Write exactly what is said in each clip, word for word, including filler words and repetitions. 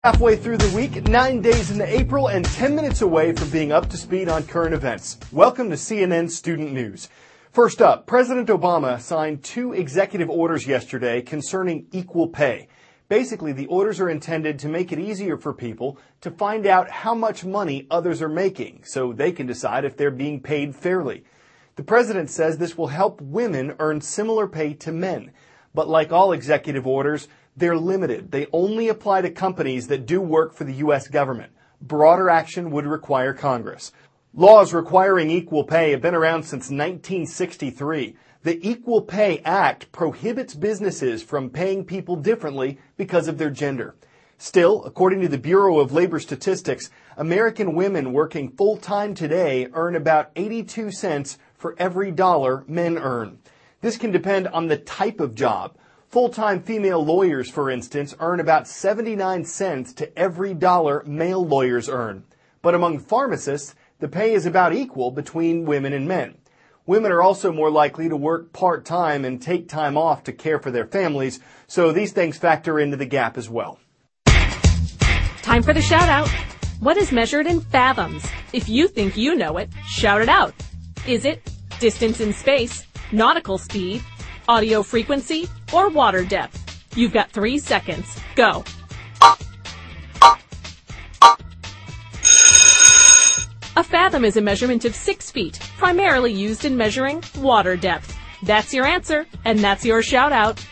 Halfway through the week, nine days into April, and ten minutes away from being up to speed on current events. Welcome to C N N Student News. First up, President Obama signed two executive orders yesterday concerning equal pay. Basically, the orders are intended to make it easier for people to find out how much money others are making, so they can decide if they're being paid fairly. The president says this will help women earn similar pay to men. But like all executive orders, they're limited. They only apply to companies that do work for the U S government. Broader action would require Congress. Laws requiring equal pay have been around since nineteen sixty-three. The Equal Pay Act prohibits businesses from paying people differently because of their gender. Still, according to the Bureau of Labor Statistics, American women working full-time today earn about eighty-two cents for every dollar men earn. This can depend on the type of job. Full-time female lawyers, for instance, earn about seventy-nine cents to every dollar male lawyers earn. But among pharmacists, the pay is about equal between women and men. Women are also more likely to work part-time and take time off to care for their families, so these things factor into the gap as well. Time for the shout-out. What is measured in fathoms? If you think you know it, shout it out. Is it distance in space, nautical speed, audio frequency, or water depth? You've got three seconds. Go. A fathom is a measurement of six feet, primarily used in measuring water depth. That's your answer, and that's your shout out.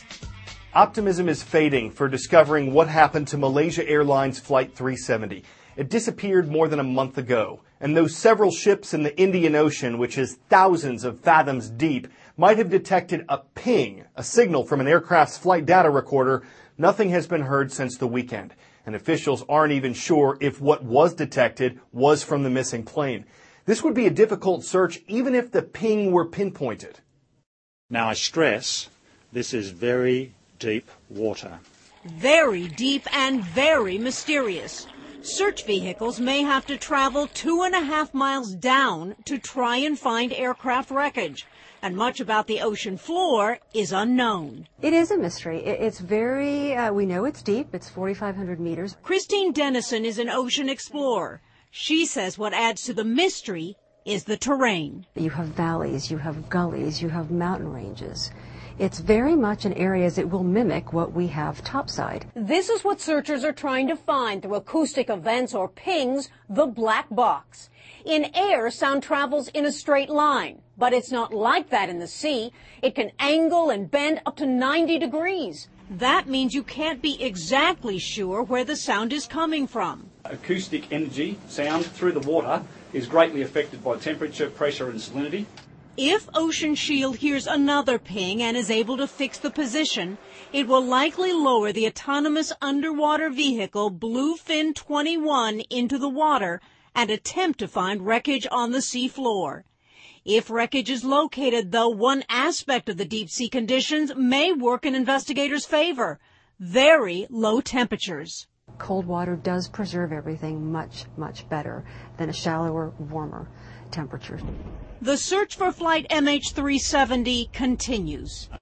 Optimism is fading for discovering what happened to Malaysia Airlines Flight three seventy. It disappeared more than a month ago, and those several ships in the Indian Ocean, which is thousands of fathoms deep, might have detected a ping, a signal from an aircraft's flight data recorder. Nothing has been heard since the weekend, and officials aren't even sure if what was detected was from the missing plane. This would be a difficult search even if the ping were pinpointed. Now I stress, this is very deep water. Very deep and very mysterious. Search vehicles may have to travel two and a half miles down to try and find aircraft wreckage. And much about the ocean floor is unknown. It is a mystery. It's very, uh, we know it's deep. It's forty-five hundred meters. Christine Dennison is an ocean explorer. She says what adds to the mystery is the terrain. You have valleys, you have gullies, you have mountain ranges. It's very much in areas that will mimic what we have topside. This is what searchers are trying to find through acoustic events or pings, the black box. In air, sound travels in a straight line, but it's not like that in the sea. It can angle and bend up to ninety degrees. That means you can't be exactly sure where the sound is coming from. Acoustic energy, sound through the water, is greatly affected by temperature, pressure and salinity. If Ocean Shield hears another ping and is able to fix the position, it will likely lower the autonomous underwater vehicle Bluefin twenty-one into the water and attempt to find wreckage on the seafloor. If wreckage is located, though, one aspect of the deep-sea conditions may work in investigators' favor: very low temperatures. Cold water does preserve everything much, much better than a shallower, warmer temperature. The search for Flight M H three seventy continues.